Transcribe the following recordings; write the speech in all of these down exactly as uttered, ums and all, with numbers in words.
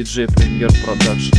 диджей Premier Production.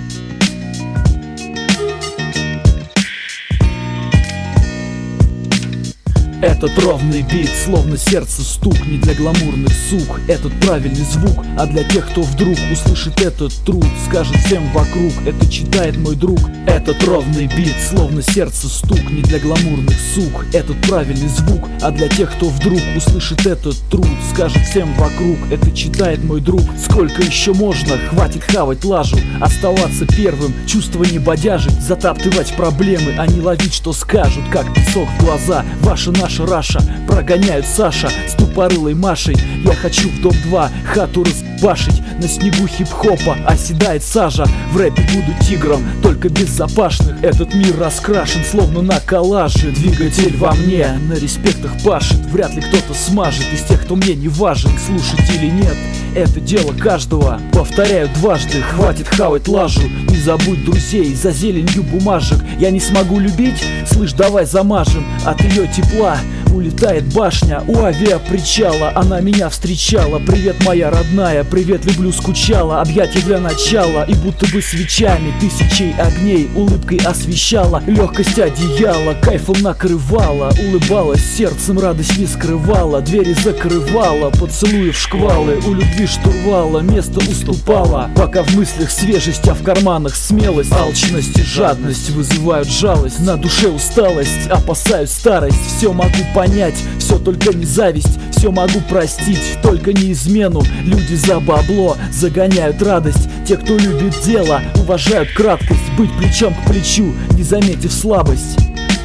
Этот ровный бит, словно сердце стук, не для гламурных сук. Этот правильный звук, а для тех, кто вдруг услышит этот труд, скажет всем вокруг: это читает мой друг. Этот ровный бит, словно сердце стук, не для гламурных сук. Этот правильный звук, а для тех, кто вдруг услышит этот труд, скажет всем вокруг: это читает мой друг. Сколько еще можно? Хватит хавать лажу, оставаться первым, чувства не бодяжить, затаптывать проблемы, а не ловить, что скажут, как песок в глаза. Ваша наша Раша прогоняют Саша с тупорылой Машей. Я хочу в дом два хату разбашить. На снегу хип-хопа оседает сажа. В рэпе буду тигром, только без запашных. Этот мир раскрашен, словно на коллаже. Двигатель во мне на респектах пашет. Вряд ли кто-то смажет из тех, кто мне не важен. Слушать или нет, это дело каждого. Повторяю дважды, хватит хавать лажу. Не забудь друзей за зеленью бумажек. Я не смогу любить? Слышь, давай замажем. От ее тепла улетает башня у авиапричала. Она меня встречала: привет, моя родная, привет, люблю, скучала. Объятия для начала, и будто бы свечами тысячей огней улыбкой освещала. Легкость одеяла кайфом накрывала. Улыбалась сердцем, радость не скрывала. Двери закрывала, поцелуев шквалы. У любви штурвала место уступала. Пока в мыслях свежесть, а в карманах смелость. Алчность и жадность вызывают жалость. На душе усталость, опасаюсь старость. Все могу понять, все только не зависть. Все могу простить, только не измену. Люди за бабло загоняют радость. Те, кто любит дело, уважают краткость. Быть плечом к плечу, не заметив слабость.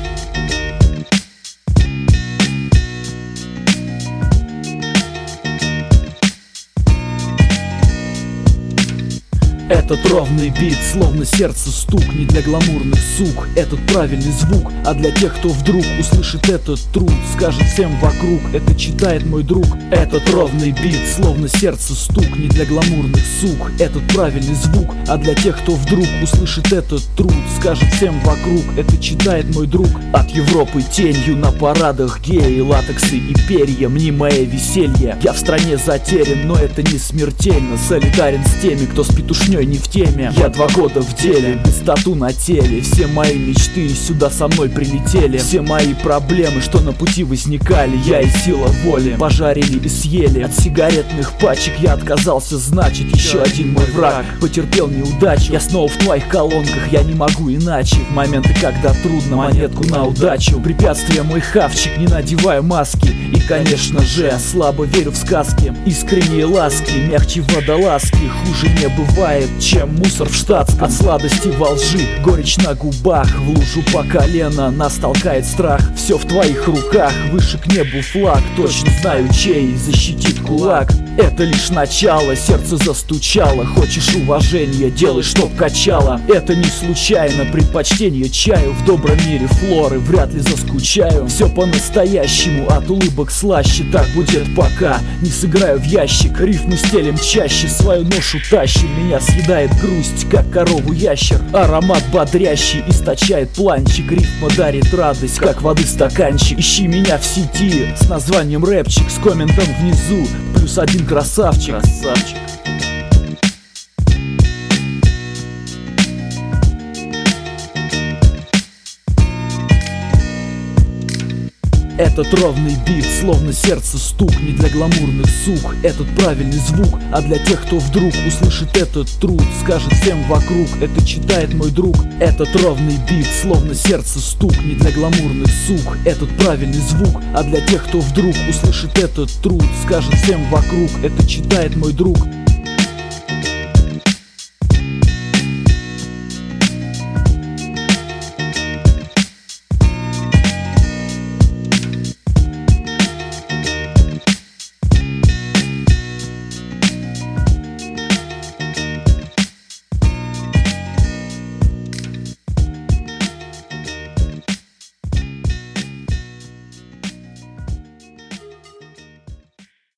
Этот ровный бит, словно сердце стук, не для гламурных сук. Этот правильный звук, а для тех, кто вдруг услышит этот труд, скажет всем вокруг: это читает мой друг. Этот ровный бит, словно сердце стук, не для гламурных сук. Этот правильный звук, а для тех, кто вдруг услышит этот труд, скажет всем вокруг: это читает мой друг. От Европы тенью на парадах геи, латексы и перья, мнимое веселье. Я в стране затерян, но это не смертельно. Солидарен с теми, кто с петушней не в теме. Я два года в деле, без тату на теле. Все мои мечты сюда со мной прилетели. Все мои проблемы, что на пути возникали, я и сила воли пожарили и съели. От сигаретных пачек я отказался, значит, еще один мой враг потерпел неудачу. Я снова в твоих колонках, я не могу иначе. В моменты, когда трудно, монетку на удачу. Препятствия мой хавчик, не надеваю маски. И, конечно же, слабо верю в сказки. Искренние ласки, мягче водолазки. Хуже не бывает, чем мусор в штатском. От сладости во лжи, горечь на губах. В лужу по колено нас толкает страх. Все в твоих руках, выше к небу флаг. Точно знаю, чей защитит кулак. Это лишь начало, сердце застучало. Хочешь уважения, делай, чтоб качало. Это не случайно, предпочтение чаю. В добром мире флоры вряд ли заскучаю. Все по-настоящему, от улыбок слаще. Так будет пока не сыграю в ящик. Рифмы стелем чаще, свою ношу тащим. Меня съедает грусть, как корову ящер. Аромат бодрящий источает планчик. Рифма дарит радость, как воды стаканчик. Ищи меня в сети с названием рэпчик, с комментом внизу плюс один красавчик. Красавчик. Этот ровный бит, словно сердце стук, не для гламурных сук. Этот правильный звук, а для тех, кто вдруг услышит этот труд, скажет всем вокруг: это читает мой друг. Этот ровный бит, словно сердце стук, не для гламурных сук. Этот правильный звук, а для тех, кто вдруг услышит этот труд, скажет всем вокруг: это читает мой друг.